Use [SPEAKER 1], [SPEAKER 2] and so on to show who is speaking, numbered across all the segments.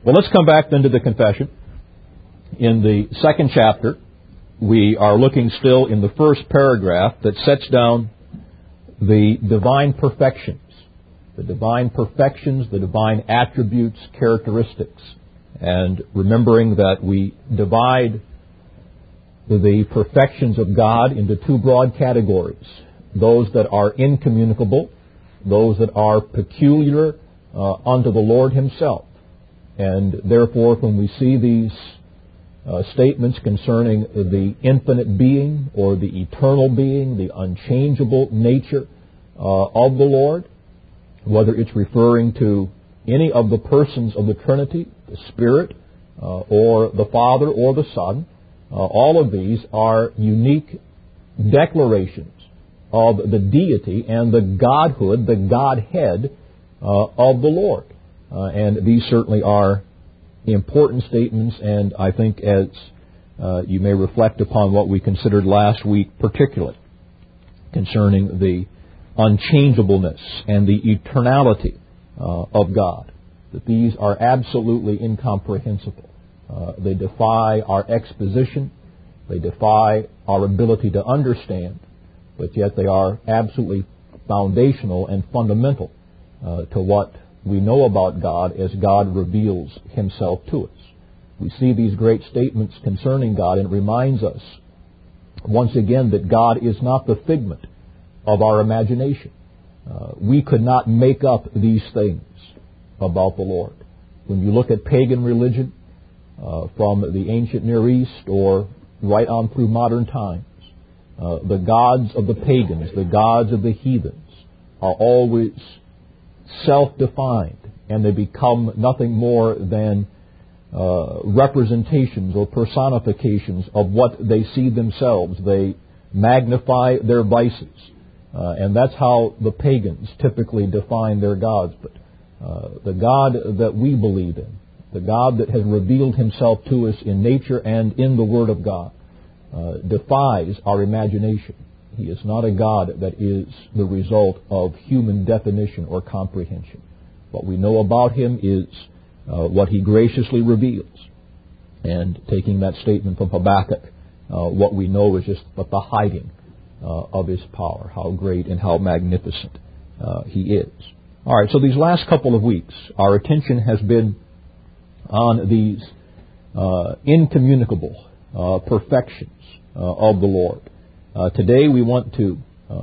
[SPEAKER 1] Well, let's come back then to the confession. In the second chapter, we are looking still in the first paragraph that sets down the divine perfections. The divine perfections, the divine attributes, characteristics. And remembering that we divide the perfections of God into two broad categories. Those that are incommunicable, those that are peculiar unto the Lord Himself. And therefore, when we see these statements concerning the infinite being or the eternal being, the unchangeable nature of the Lord, whether it's referring to any of the persons of the Trinity, the Spirit, or the Father or the Son, all of these are unique declarations of the deity and the Godhood, the Godhead of the Lord. And these certainly are important statements, and I think as you may reflect upon what we considered last week particularly concerning the unchangeableness and the eternality of God, that these are absolutely incomprehensible. They defy our exposition, they defy our ability to understand, but yet they are absolutely foundational and fundamental to what we know about God as God reveals Himself to us. We see these great statements concerning God, and it reminds us once again that God is not the figment of our imagination. We could not make up these things about the Lord. When you look at pagan religion from the ancient Near East or right on through modern times, the gods of the pagans, the gods of the heathens are always self-defined, and they become nothing more than representations or personifications of what they see themselves. They magnify their vices, and that's how the pagans typically define their gods. But the God that we believe in, the God that has revealed Himself to us in nature and in the Word of God, defies our imagination. He is not a God that is the result of human definition or comprehension. What we know about Him is what He graciously reveals. And taking that statement from Habakkuk, what we know is just but the hiding of His power, how great and how magnificent He is. All right, so these last couple of weeks, our attention has been on these incommunicable perfections of the Lord. Today we want to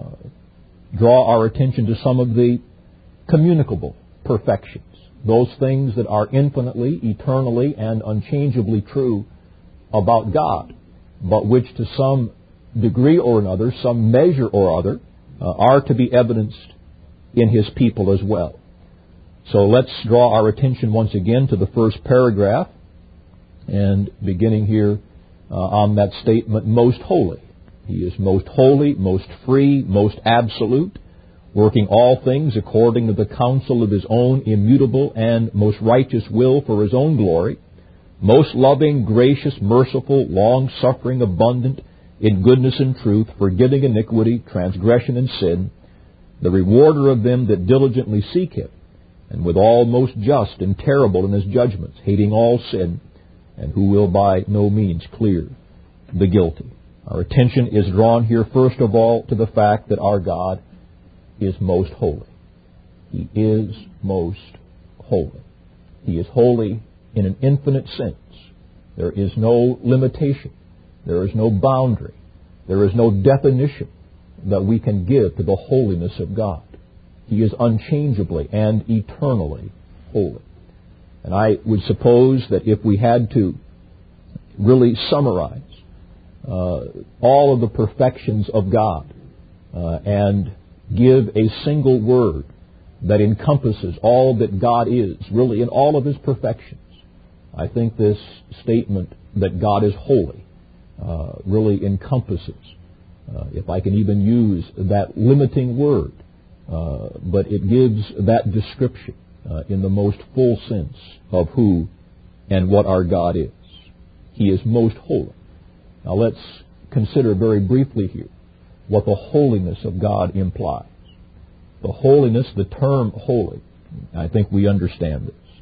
[SPEAKER 1] draw our attention to some of the communicable perfections, those things that are infinitely, eternally, and unchangeably true about God, but which to some degree or another, some measure or other, are to be evidenced in His people as well. So let's draw our attention once again to the first paragraph, and beginning here on that statement, most holy. He is most holy, most free, most absolute, working all things according to the counsel of His own immutable and most righteous will for His own glory, most loving, gracious, merciful, long-suffering, abundant in goodness and truth, forgiving iniquity, transgression, and sin, the rewarder of them that diligently seek Him, and withal most just and terrible in His judgments, hating all sin, and who will by no means clear the guilty. Our attention is drawn here, first of all, to the fact that our God is most holy. He is most holy. He is holy in an infinite sense. There is no limitation. There is no boundary. There is no definition that we can give to the holiness of God. He is unchangeably and eternally holy. And I would suppose that if we had to really summarize all of the perfections of God and give a single word that encompasses all that God is, really in all of His perfections, I think this statement that God is holy really encompasses, if I can even use that limiting word, but it gives that description in the most full sense of who and what our God is. He is most holy. Now let's consider very briefly here what the holiness of God implies. The holiness, the term holy, I think we understand this.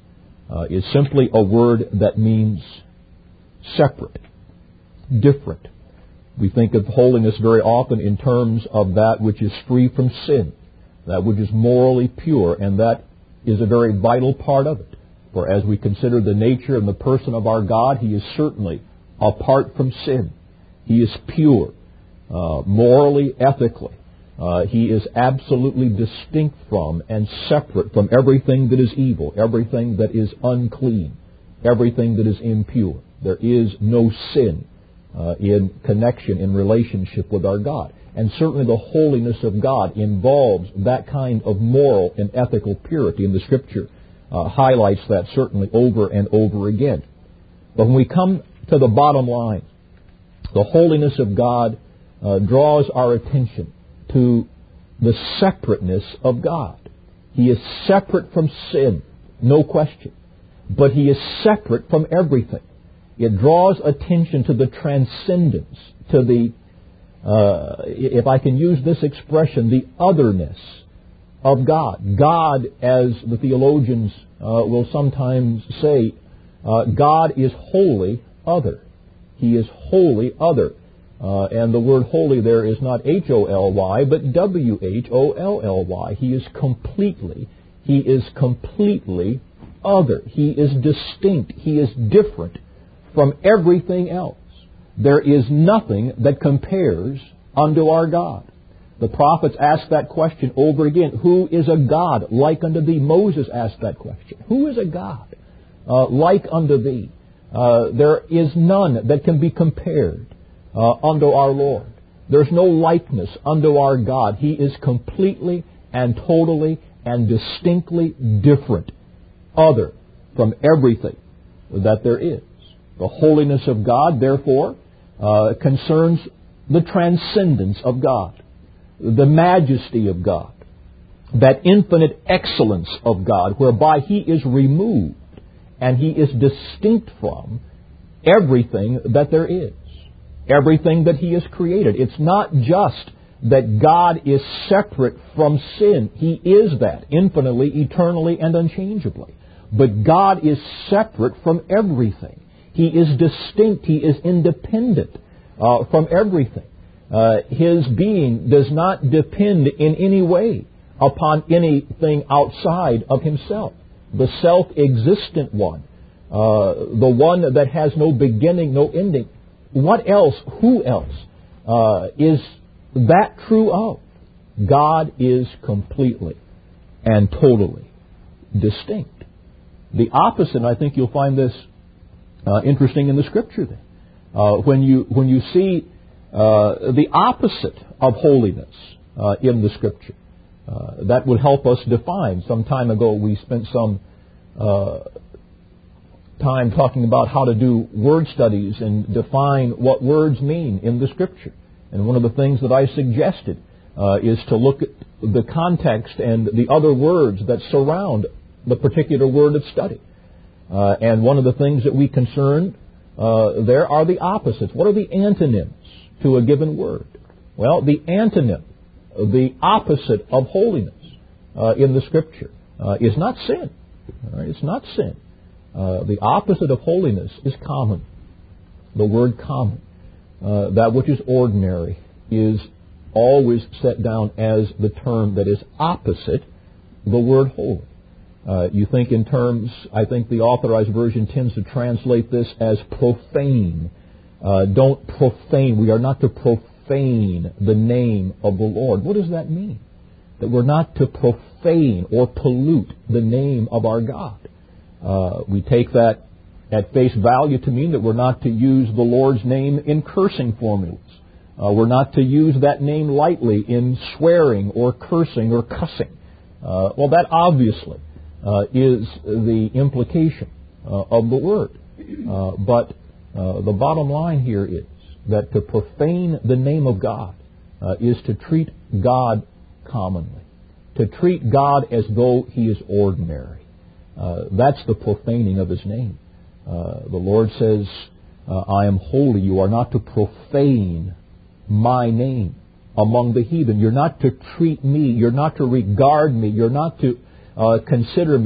[SPEAKER 1] is simply a word that means separate, different. We think of holiness very often in terms of that which is free from sin, that which is morally pure, and that is a very vital part of it. For as we consider the nature and the person of our God, He is certainly apart from sin. He is pure, morally, ethically. He is absolutely distinct from and separate from everything that is evil, everything that is unclean, everything that is impure. There is no sin in connection, in relationship with our God. And certainly the holiness of God involves that kind of moral and ethical purity, and the Scripture highlights that certainly over and over again. But when we come to the bottom line, the holiness of God draws our attention to the separateness of God. He is separate from sin, no question, but He is separate from everything. It draws attention to the transcendence, to the, if I can use this expression, the otherness of God. God, as the theologians will sometimes say, God is wholly other. He is wholly other. And the word holy there is not H-O-L-Y, but W-H-O-L-L-Y. He is completely other. He is distinct. He is different from everything else. There is nothing that compares unto our God. The prophets asked that question over again. Who is a God like unto thee? Moses asked that question. Who is a God like unto thee? There is none that can be compared unto our Lord. There's no likeness unto our God. He is completely and totally and distinctly different, other from everything that there is. The holiness of God, therefore, concerns the transcendence of God, the majesty of God, that infinite excellence of God, whereby He is removed and He is distinct from everything that there is, everything that He has created. It's not just that God is separate from sin. He is that, infinitely, eternally, and unchangeably. But God is separate from everything. He is distinct. He is independent from everything. His being does not depend in any way upon anything outside of Himself. The self-existent one, the one that has no beginning, no ending. What else, who else is that true of? God is completely and totally distinct. The opposite, and I think you'll find this interesting in the Scripture then. When you see the opposite of holiness in the Scripture, that would help us define. Some time ago we spent some time talking about how to do word studies and define what words mean in the Scripture. And one of the things that I suggested is to look at the context and the other words that surround the particular word of study. And one of the things that we concern there are the opposites. What are the antonyms to a given word? Well, the antonym, the opposite of holiness in the Scripture is not sin. All right? It's not sin. The opposite of holiness is common. The word common, that which is ordinary, is always set down as the term that is opposite the word holy. You think in terms, I think the Authorized Version tends to translate this as profane. Don't profane. We are not to profane the name of the Lord. What does that mean? That we're not to profane or pollute the name of our God. We take that at face value to mean that we're not to use the Lord's name in cursing formulas. We're not to use that name lightly in swearing or cursing or cussing. Well, that obviously is the implication of the word. But the bottom line here is that to profane the name of God is to treat God commonly, to treat God as though He is ordinary. That's the profaning of His name. The Lord says, I am holy. You are not to profane my name among the heathen. You're not to treat me. You're not to regard me. You're not to consider me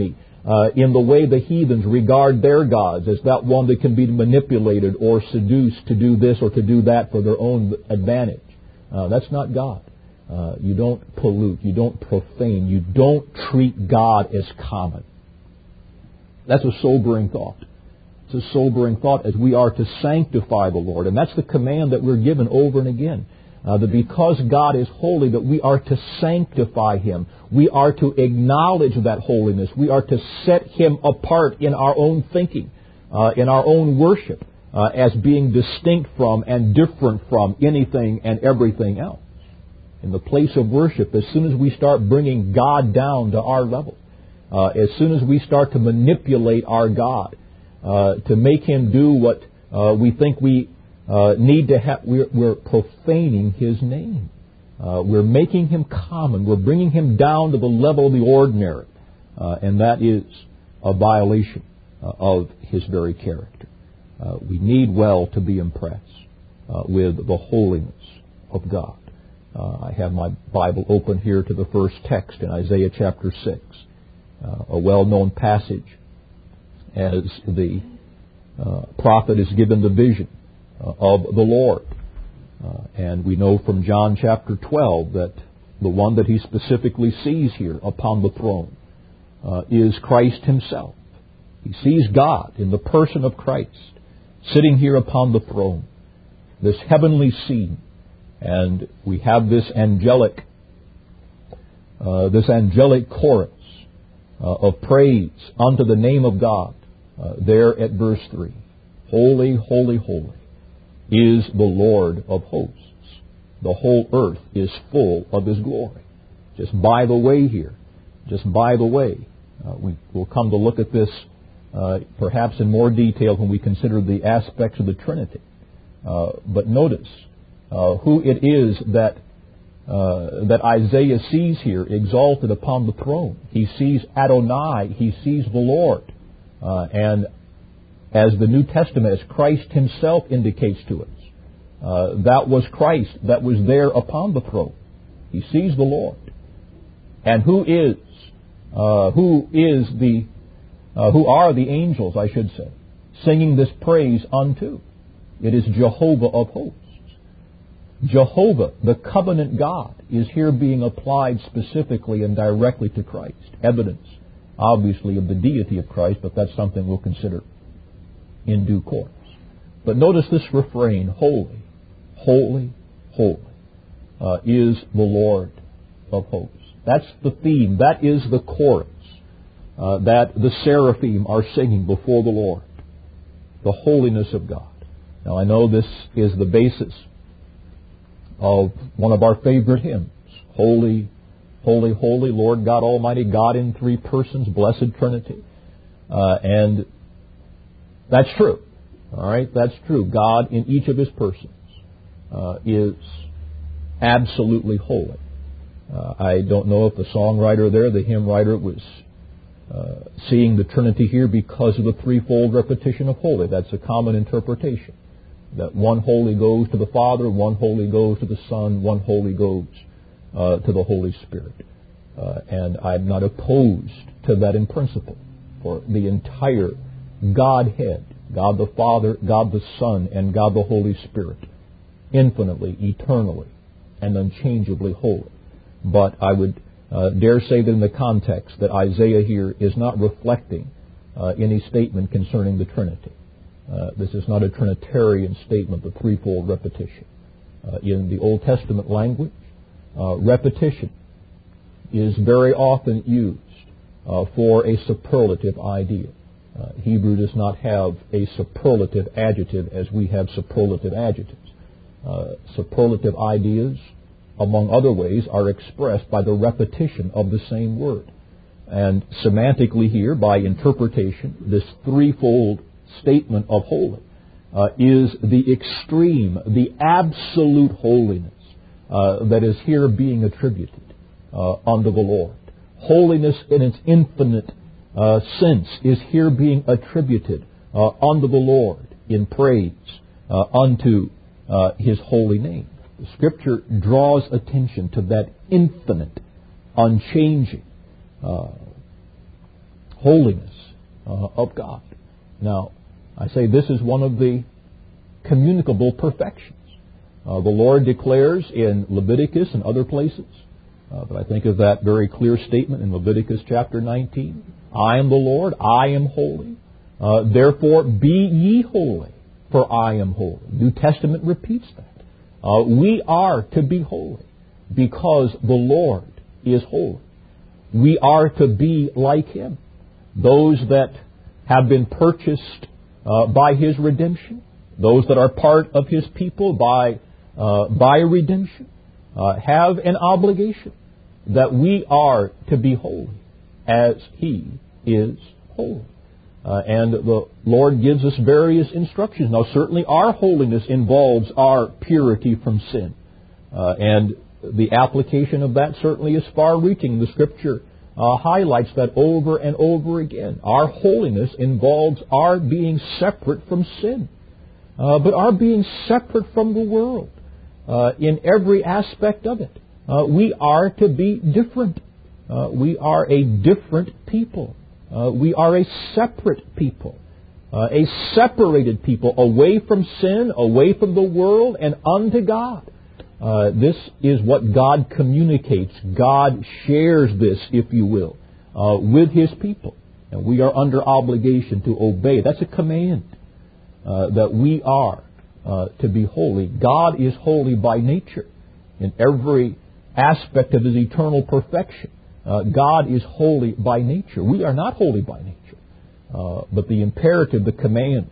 [SPEAKER 1] in the way the heathens regard their gods as that one that can be manipulated or seduced to do this or to do that for their own advantage. That's not God. You don't pollute. You don't profane. You don't treat God as common. That's a sobering thought. It's a sobering thought, as we are to sanctify the Lord. And that's the command that we're given over and again. That because God is holy, that we are to sanctify Him. We are to acknowledge that holiness. We are to set Him apart in our own thinking, in our own worship, as being distinct from and different from anything and everything else. In the place of worship, as soon as we start bringing God down to our level, as soon as we start to manipulate our God, to make Him do what we think we need to have, we're profaning His name. We're making Him common. We're bringing Him down to the level of the ordinary. And that is a violation of His very character. We need well to be impressed with the holiness of God. I have my Bible open here to the first text in Isaiah chapter 6, a well-known passage as the prophet is given the vision of the Lord. And we know from John chapter 12 that the one that he specifically sees here upon the throne is Christ Himself. He sees God in the person of Christ sitting here upon the throne, this heavenly scene. And we have this angelic chorus of praise unto the name of God there at verse 3. Holy, holy, holy is the Lord of hosts. The whole earth is full of His glory. Just by the way here, we'll come to look at this perhaps in more detail when we consider the aspects of the Trinity. But notice who it is that Isaiah sees here exalted upon the throne. He sees Adonai. He sees the Lord. And as the New Testament, as Christ Himself indicates to us, that was Christ that was there upon the throne. He sees the Lord. And who are the angels, I should say, singing this praise unto? It is Jehovah of hosts. Jehovah, the covenant God, is here being applied specifically and directly to Christ. Evidence, obviously, of the deity of Christ, but that's something we'll consider in due course. But notice this refrain, holy, holy, holy, is the Lord of hosts. That's the theme. That is the chorus that the seraphim are singing before the Lord. The holiness of God. Now, I know this is the basis of one of our favorite hymns. Holy, holy, holy, Lord God Almighty, God in three persons, blessed Trinity. And that's true. All right, that's true. God in each of His persons is absolutely holy. I don't know if the songwriter there, the hymn writer, was seeing the Trinity here because of the threefold repetition of holy. That's a common interpretation. That one holy goes to the Father, one holy goes to the Son, one holy goes to the Holy Spirit. And I'm not opposed to that in principle. For the entire Godhead, God the Father, God the Son, and God the Holy Spirit, infinitely, eternally, and unchangeably holy. But I would dare say that in the context that Isaiah here is not reflecting any statement concerning the Trinity. This is not a Trinitarian statement, the threefold repetition. In the Old Testament language, repetition is very often used for a superlative idea. Hebrew does not have a superlative adjective as we have superlative adjectives. Superlative ideas, among other ways, are expressed by the repetition of the same word. And semantically here, by interpretation, this threefold statement of holy is the extreme, the absolute holiness that is here being attributed unto the Lord. Holiness in its infinite sense is here being attributed unto the Lord in praise unto His holy name. The Scripture draws attention to that infinite, unchanging holiness of God. Now, I say this is one of the communicable perfections. The Lord declares in Leviticus and other places, but I think of that very clear statement in Leviticus chapter 19, I am the Lord, I am holy. Therefore be ye holy, for I am holy. New Testament repeats that. We are to be holy because the Lord is holy. We are to be like Him. Those that have been purchased by His redemption, those that are part of His people by redemption, have an obligation that we are to be holy as He is holy. And the Lord gives us various instructions. Now, certainly our holiness involves our purity from sin. And the application of that certainly is far-reaching. The Scripture highlights that over and over again. Our holiness involves our being separate from sin, but our being separate from the world in every aspect of it. We are to be different. We are a different people. We are a separate people, a separated people, away from sin, away from the world, and unto God. This is what God communicates. God shares this, if you will, with His people. And we are under obligation to obey. That's a command that we are to be holy. God is holy by nature in every aspect of His eternal perfection. God is holy by nature. We are not holy by nature. But the imperative, the command,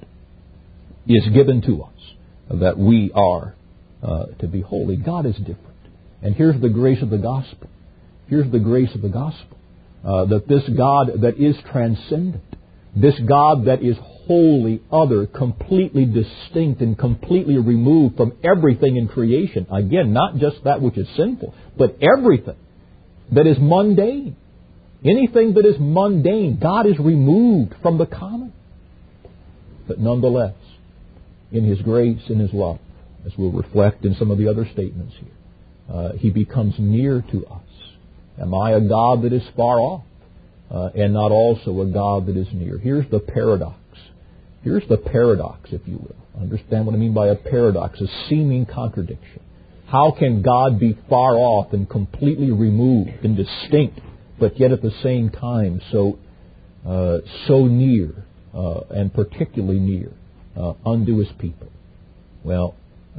[SPEAKER 1] is given to us that we are to be holy. God is different. And here's the grace of the gospel. Here's the grace of the gospel. That this God that is transcendent, this God that is wholly other, completely distinct and completely removed from everything in creation. Again, not just that which is sinful, but everything that is mundane. Anything that is mundane, God is removed from the common. But nonetheless, in His grace and His love, as we'll reflect in some of the other statements here, He becomes near to us. Am I a God that is far off, and not also a God that is near? Here's the paradox. Here's the paradox, if you will. Understand what I mean by a paradox, a seeming contradiction. How can God be far off and completely removed and distinct, but yet at the same time so near, and particularly near unto His people? Well,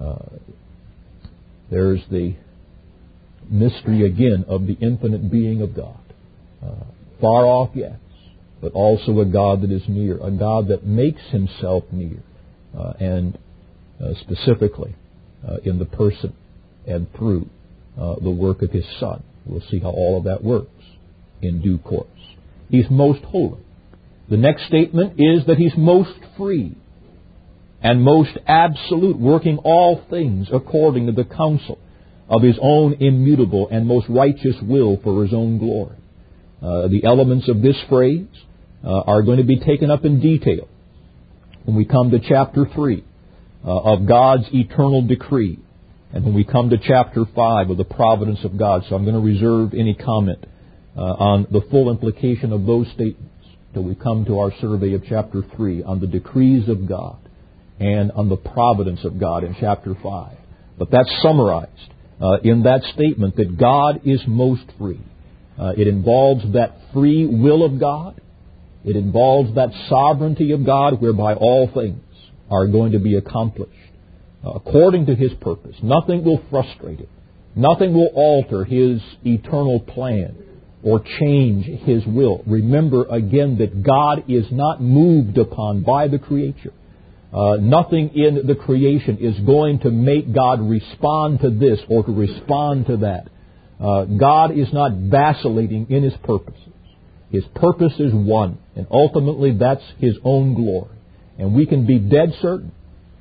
[SPEAKER 1] there's the mystery again of the infinite being of God. Far off, yes, but also a God that is near, a God that makes Himself near, and specifically in the person and through the work of His Son. We'll see how all of that works in due course. He's most holy. The next statement is that He's most free and most absolute, working all things according to the counsel of His own immutable and most righteous will for His own glory. The elements of this phrase are going to be taken up in detail when we come to chapter 3 of God's eternal decree, and when we come to chapter 5 of the providence of God. So I'm going to reserve any comment on the full implication of those statements till we come to our survey of chapter 3 on the decrees of God and on the providence of God in chapter 5. But that's summarized in that statement that God is most free. It involves that free will of God. It involves that sovereignty of God whereby all things are going to be accomplished according to His purpose. Nothing will frustrate it. Nothing will alter His eternal plan or change His will. Remember again that God is not moved upon by the creature. Nothing in the creation is going to make God respond to this or to respond to that. God is not vacillating in His purposes. His purpose is one, and ultimately that's His own glory. And we can be dead certain,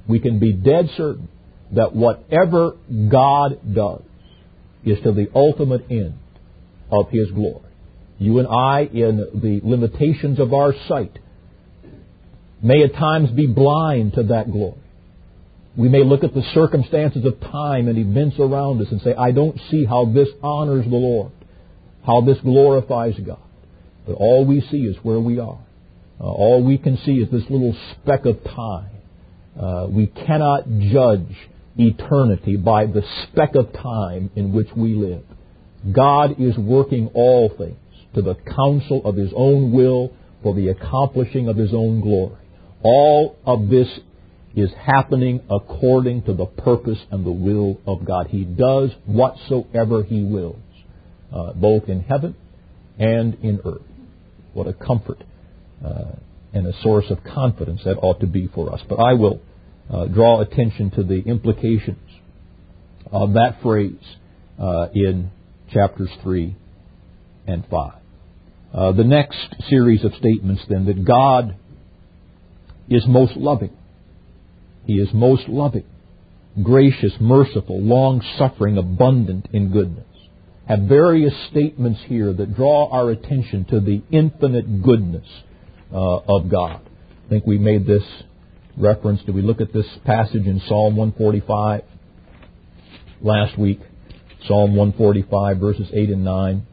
[SPEAKER 1] that whatever God does is to the ultimate end of His glory. You and I, in the limitations of our sight, may at times be blind to that glory. We may look at the circumstances of time and events around us and say, I don't see how this honors the Lord, how this glorifies God. But all we see is where we are. All we can see is this little speck of time. We cannot judge eternity by the speck of time in which we live. God is working all things to the counsel of His own will for the accomplishing of His own glory. All of this is happening according to the purpose and the will of God. He does whatsoever He wills, both in heaven and in earth. What a comfort and a source of confidence that ought to be for us. But I will draw attention to the implications of that phrase in chapters 3 and 5. The next series of statements then, that God is most loving. He is most loving, gracious, merciful, long-suffering, abundant in goodness. Have various statements here that draw our attention to the infinite goodness of God. I think we made this reference. Did we look at this passage in Psalm 145 last week? Psalm 145, verses 8 and 9.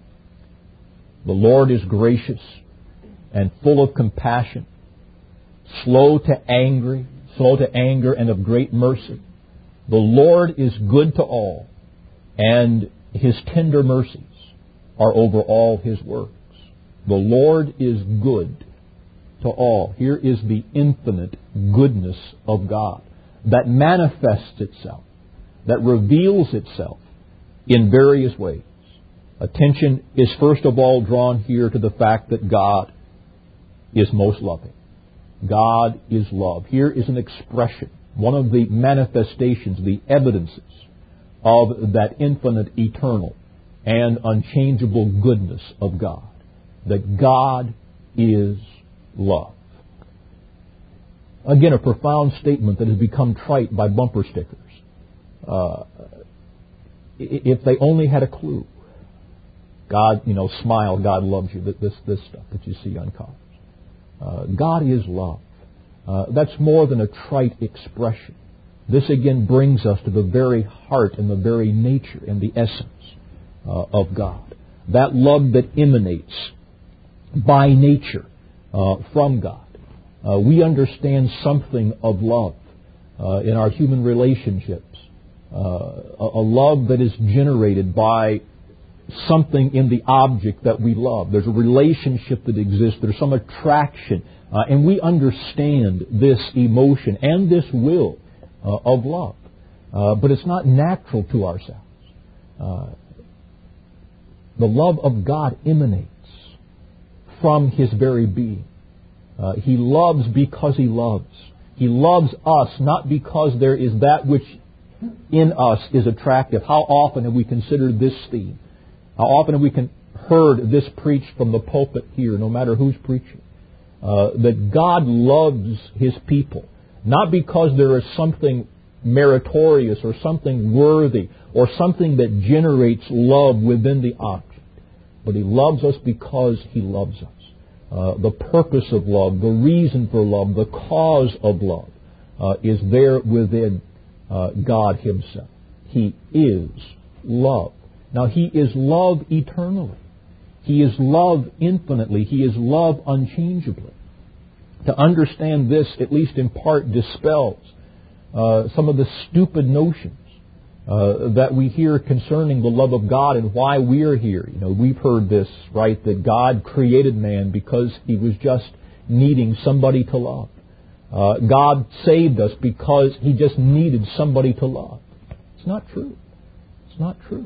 [SPEAKER 1] The Lord is gracious and full of compassion, slow to anger and of great mercy. The Lord is good to all, and His tender mercies are over all His works. The Lord is good to all. Here is the infinite goodness of God that manifests itself, that reveals itself in various ways. Attention is first of all drawn here to the fact that God is most loving. God is love. Here is an expression, one of the manifestations, the evidences of that infinite, eternal, and unchangeable goodness of God. That God is love. Again, a profound statement that has become trite by bumper stickers. If they only had a clue. God, smile, God loves you, this stuff that you see on cars. God is love. That's more than a trite expression. This again brings us to the very heart and the very nature and the essence of God. That love that emanates by nature from God. We understand something of love in our human relationships. A love that is generated by something in the object that we love. There's a relationship that exists. There's some attraction. And we understand this emotion and this will of love. But it's not natural to ourselves. The love of God emanates from His very being. He loves because He loves. He loves us not because there is that which in us is attractive. How often have we considered this theme? How often have we heard this preached from the pulpit here, no matter who's preaching? That God loves His people, not because there is something meritorious or something worthy or something that generates love within the object, but He loves us because He loves us. The purpose of love, the reason for love, the cause of love is there within God Himself. He is love. Now, He is love eternally. He is love infinitely. He is love unchangeably. To understand this, at least in part, dispels some of the stupid notions that we hear concerning the love of God and why we are here. We've heard this, right, that God created man because He was just needing somebody to love. God saved us because He just needed somebody to love. It's not true. It's not true.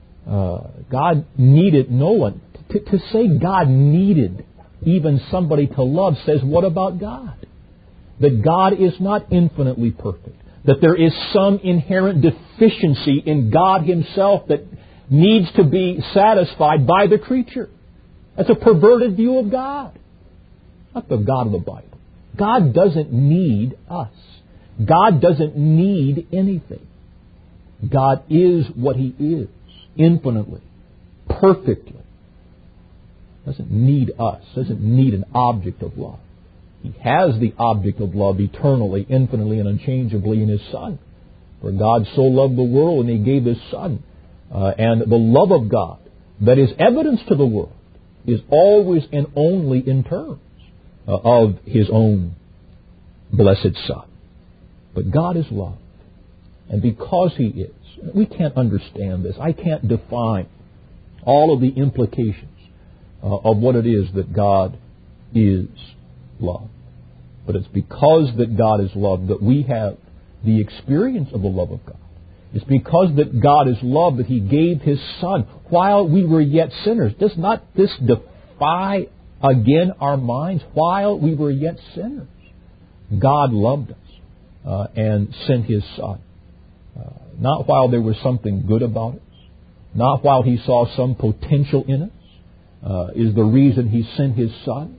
[SPEAKER 1] God needed no one. To say God needed even somebody to love says, what about God? That God is not infinitely perfect. That there is some inherent deficiency in God Himself that needs to be satisfied by the creature. That's a perverted view of God. Not the God of the Bible. God doesn't need us. God doesn't need anything. God is what He is, infinitely, perfectly. Doesn't need us, doesn't need an object of love. He has the object of love eternally, infinitely, and unchangeably in His Son. For God so loved the world and He gave His Son. And the love of God that is evidence to the world is always and only in terms of His own blessed Son. But God is love. And because He is, we can't understand this. I can't define all of the implications of what it is that God is love. But it's because that God is love that we have the experience of the love of God. It's because that God is love that He gave His Son while we were yet sinners. Does not this defy again our minds? While we were yet sinners, God loved us and sent His Son. Not while there was something good about us. Not while He saw some potential in us. Is the reason He sent His Son.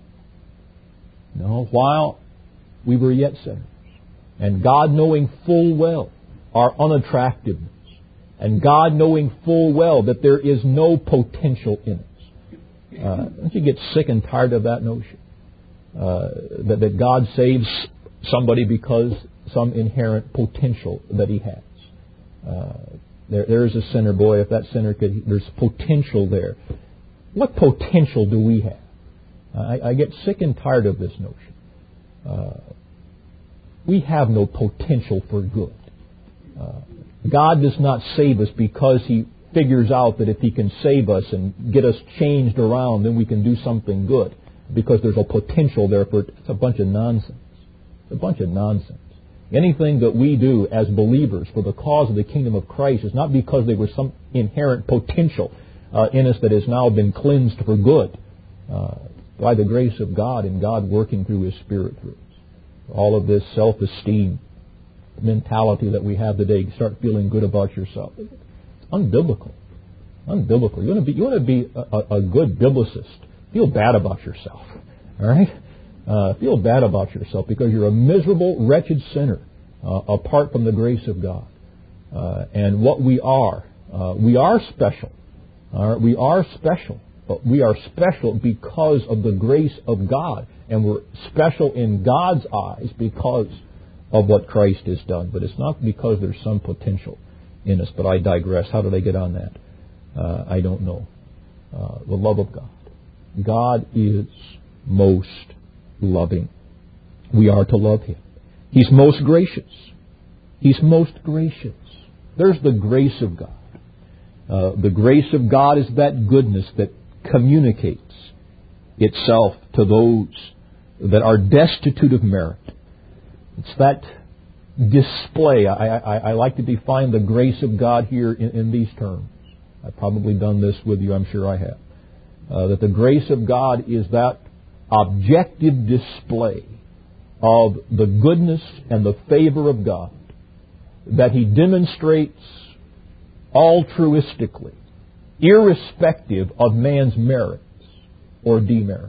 [SPEAKER 1] No, while we were yet sinners. And God knowing full well our unattractiveness. And God knowing full well that there is no potential in us. Don't you get sick and tired of that notion? That God saves somebody because some inherent potential that He has. There is a sinner, boy, if that sinner could, there's potential there. What potential do we have? I get sick and tired of this notion. We have no potential for good. God does not save us because He figures out that if He can save us and get us changed around, then we can do something good. Because there's a potential there for it. It's a bunch of nonsense. It's a bunch of nonsense. Anything that we do as believers for the cause of the kingdom of Christ is not because there was some inherent potential in us that has now been cleansed for good by the grace of God and God working through His Spirit through us. All of this self-esteem mentality that we have today, start feeling good about yourself. It's unbiblical. Unbiblical. You want to be a good biblicist. Feel bad about yourself. All right? Feel bad about yourself because you're a miserable, wretched sinner apart from the grace of God. And what we are special. All right? We are special. But we are special because of the grace of God. And we're special in God's eyes because of what Christ has done. But it's not because there's some potential in us. But I digress. How did I get on that? I don't know. The love of God. God is most loving. We are to love Him. He's most gracious. He's most gracious. There's the grace of God. The grace of God is that goodness that communicates itself to those that are destitute of merit. It's that display. I like to define the grace of God here in these terms. I've probably done this with you, I'm sure I have. That the grace of God is that objective display of the goodness and the favor of God that He demonstrates altruistically, irrespective of man's merits or demerits.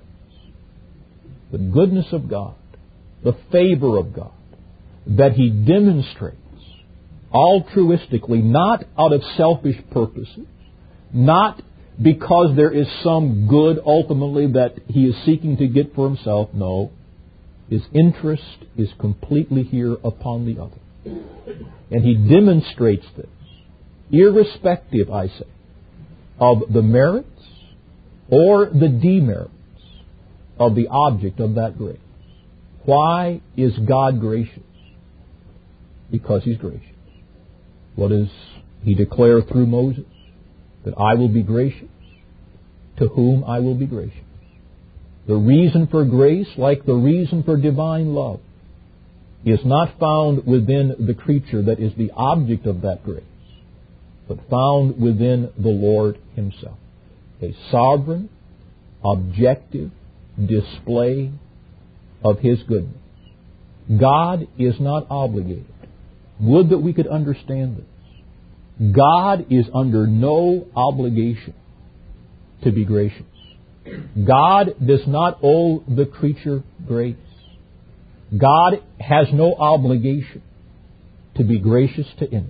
[SPEAKER 1] The goodness of God, the favor of God, that He demonstrates altruistically, not out of selfish purposes, not because there is some good ultimately that He is seeking to get for Himself. No. His interest is completely here upon the other. And He demonstrates this, irrespective, I say, of the merits or the demerits of the object of that grace. Why is God gracious? Because He's gracious. What does He declare through Moses? That I will be gracious to whom I will be gracious. The reason for grace, like the reason for divine love, is not found within the creature that is the object of that grace, but found within the Lord Himself. A sovereign, objective display of His goodness. God is not obligated. Would that we could understand this. God is under no obligation to be gracious. God does not owe the creature grace. God has no obligation to be gracious to any.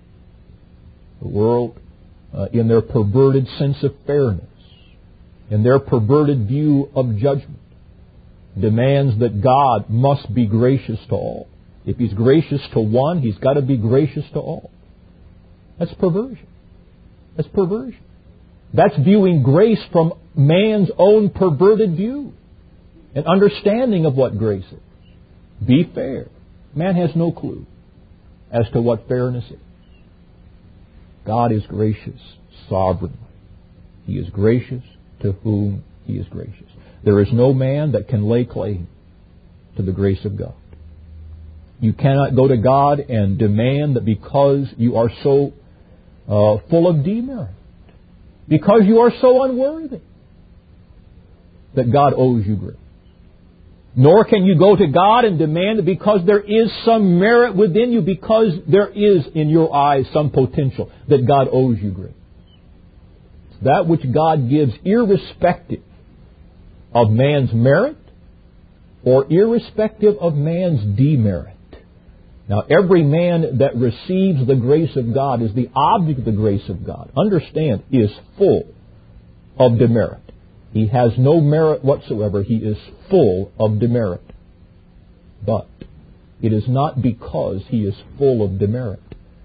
[SPEAKER 1] The world, in their perverted sense of fairness, in their perverted view of judgment, demands that God must be gracious to all. If He's gracious to one, He's got to be gracious to all. That's perversion. That's perversion. That's viewing grace from man's own perverted view and understanding of what grace is. Be fair. Man has no clue as to what fairness is. God is gracious sovereignly. He is gracious to whom He is gracious. There is no man that can lay claim to the grace of God. You cannot go to God and demand that because you are so full of demerit, because you are so unworthy, that God owes you grace. Nor can you go to God and demand that because there is some merit within you, because there is in your eyes some potential, that God owes you grace. That which God gives irrespective of man's merit or irrespective of man's demerit. Now, every man that receives the grace of God is the object of the grace of God. Understand, is full of demerit. He has no merit whatsoever. He is full of demerit. But it is not because he is full of demerit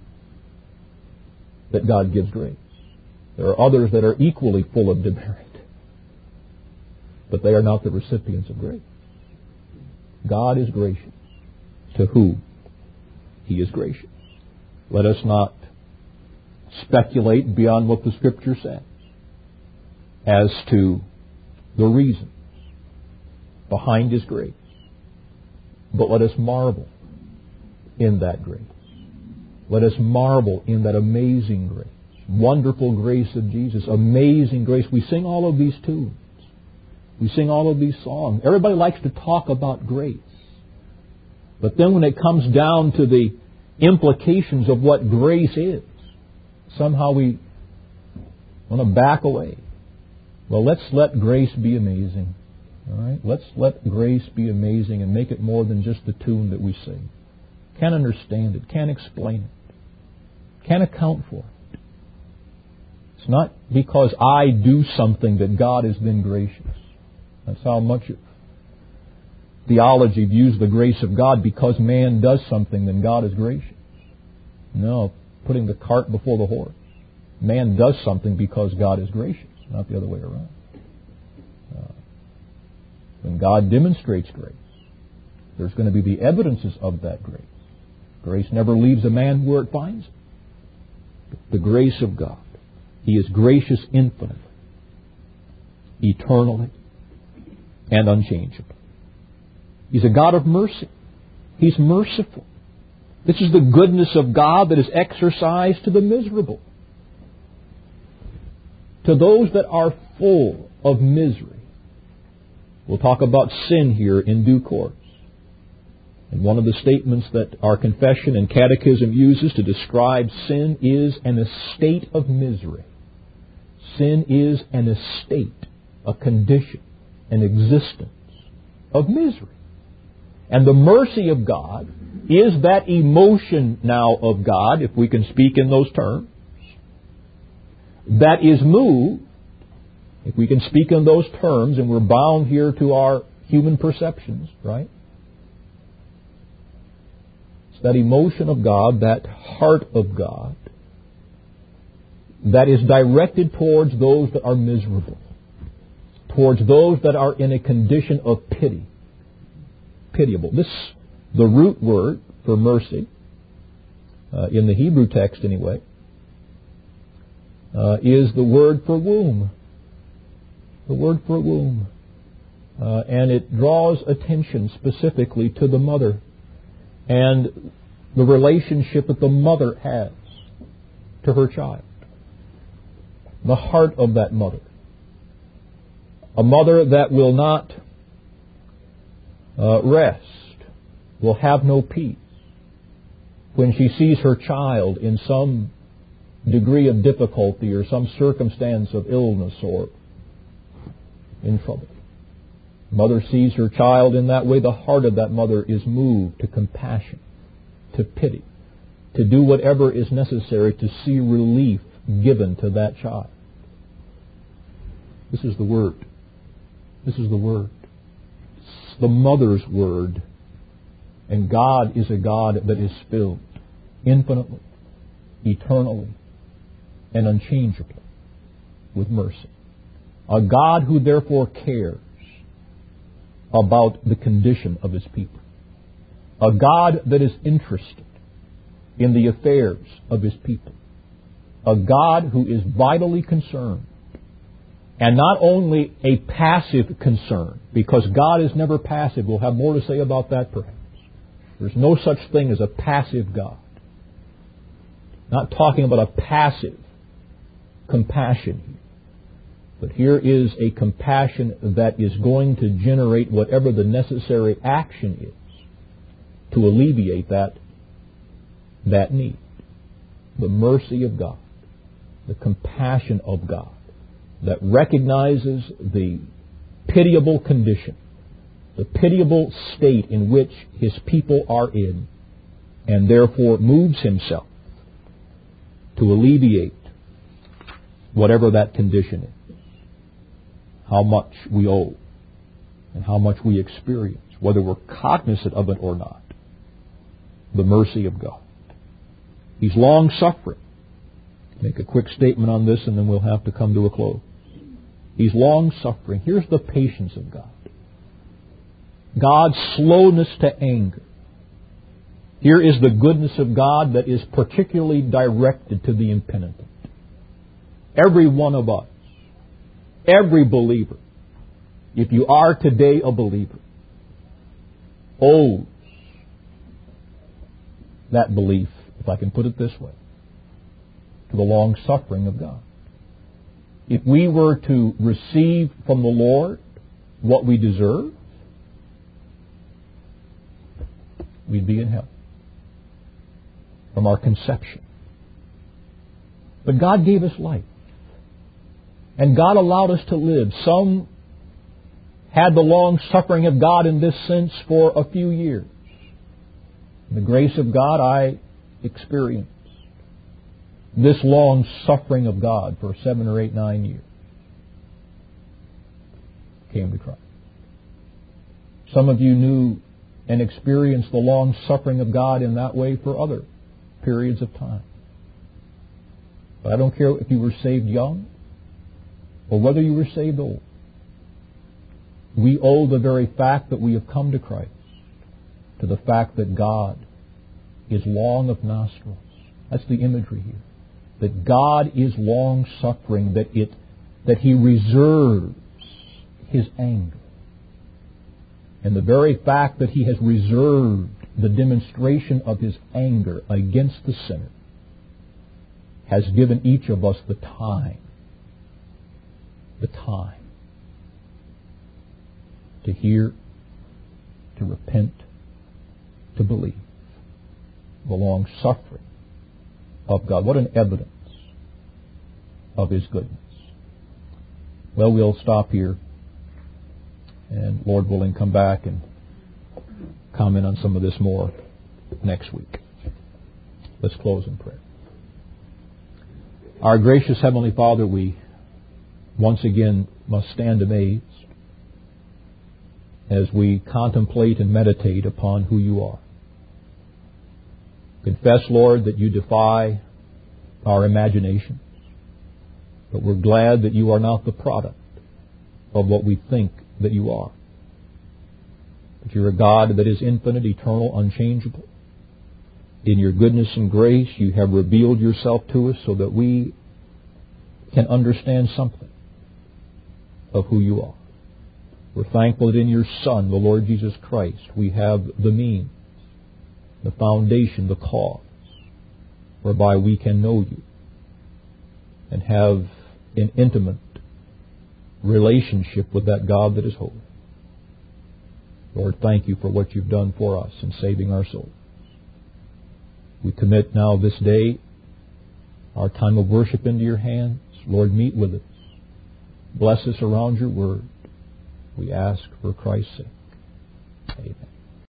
[SPEAKER 1] that God gives grace. There are others that are equally full of demerit, but they are not the recipients of grace. God is gracious to whom He is gracious. Let us not speculate beyond what the Scripture says as to the reasons behind His grace, but let us marvel in that grace. Let us marvel in that amazing grace, wonderful grace of Jesus, amazing grace. We sing all of these tunes. We sing all of these songs. Everybody likes to talk about grace. But then when it comes down to the implications of what grace is, somehow we want to back away. Well, let's let grace be amazing. All right? Let's let grace be amazing and make it more than just the tune that we sing. Can't understand it. Can't explain it. Can't account for it. It's not because I do something that God has been gracious. That's how much theology views the grace of God. Because man does something, then God is gracious. No, putting the cart before the horse. Man does something because God is gracious, not the other way around. When God demonstrates grace, there's going to be the evidences of that grace. Grace never leaves a man where it finds him. The grace of God. He is gracious infinitely, eternally, and unchangeably. He's a God of mercy. He's merciful. This is the goodness of God that is exercised to the miserable. To those that are full of misery. We'll talk about sin here in due course. And one of the statements that our confession and catechism uses to describe sin is an estate of misery. Sin is an estate, a condition, an existence of misery. And the mercy of God is that emotion now of God, if we can speak in those terms, that is moved, if we can speak in those terms, and we're bound here to our human perceptions, right? It's that emotion of God, that heart of God, that is directed towards those that are miserable, towards those that are in a condition of pity, pitiable. This, the root word for mercy, in the Hebrew text anyway, is the word for womb. The word for womb. And it draws attention specifically to the mother and the relationship that the mother has to her child. The heart of that mother. A mother that will not rest, will have no peace when she sees her child in some degree of difficulty or some circumstance of illness or in trouble. Mother sees her child in that way. The heart of that mother is moved to compassion, to pity, to do whatever is necessary to see relief given to that child. This is the Word. This is the Word. It's the mother's Word. And God is a God that is filled infinitely, eternally, and unchangeably with mercy. A God who therefore cares about the condition of His people. A God that is interested in the affairs of His people. A God who is vitally concerned. And not only a passive concern, because God is never passive. We'll have more to say about that perhaps. There's no such thing as a passive God. Not talking about a passive compassion here. But here is a compassion that is going to generate whatever the necessary action is to alleviate that need. The mercy of God. The compassion of God that recognizes the pitiable condition, the pitiable state in which His people are in, and therefore moves Himself to alleviate whatever that condition is. How much we owe and how much we experience, whether we're cognizant of it or not. The mercy of God. He's long-suffering. Make a quick statement on this and then we'll have to come to a close. He's long-suffering. Here's the patience of God. God's slowness to anger. Here is the goodness of God that is particularly directed to the impenitent. Every one of us, every believer, if you are today a believer, owes that belief, if I can put it this way, to the long-suffering of God. If we were to receive from the Lord what we deserve, we'd be in hell from our conception. But God gave us life. And God allowed us to live. Some had the long-suffering of God in this sense for a few years. In the grace of God, I experienced this long-suffering of God for 7 or 8, 9 years. Came to Christ. Some of you knew and experienced the long-suffering of God in that way for other periods of time. But I don't care if you were saved young or whether you were saved old. We owe the very fact that we have come to Christ to the fact that God is long of nostrils. That's the imagery here. That God is long-suffering, that He reserves His anger. And the very fact that He has reserved the demonstration of His anger against the sinner has given each of us the time to hear, to repent, to believe. The long-suffering of God. What an evidence of His goodness. Well, we'll stop here and, Lord willing, come back and comment on some of this more next week. Let's close in prayer. Our gracious Heavenly Father, we once again must stand amazed as we contemplate and meditate upon who You are. Confess, Lord, that You defy our imagination, but we're glad that You are not the product of what we think that You are. But You're a God that is infinite, eternal, unchangeable. In Your goodness and grace, You have revealed Yourself to us so that we can understand something of who You are. We're thankful that in Your Son, the Lord Jesus Christ, we have the means, the foundation, the cause, whereby we can know You and have an intimate relationship with that God that is holy. Lord, thank You for what You've done for us in saving our souls. We commit now this day our time of worship into Your hands. Lord, meet with us. Bless us around Your word. We ask for Christ's sake. Amen.